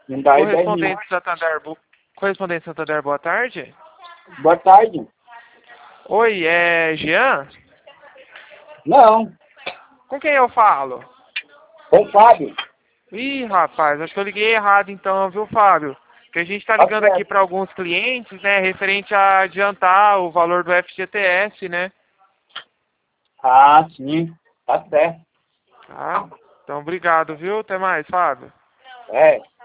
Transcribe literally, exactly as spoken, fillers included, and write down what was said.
Não dá ideia nenhuma. Correspondente Santander, bo... Correspondente Santander, boa tarde. Boa tarde. Oi, é Jean? Não, Com quem eu falo? com o Fábio. Ih, rapaz, acho que eu liguei errado então, viu, Fábio? Que a gente tá Tá ligando certo. aqui para alguns clientes, né, referente a adiantar o valor do F G T S, né? Ah, sim. Tá certo. Tá? Então, obrigado, viu? Até mais, Fábio. É.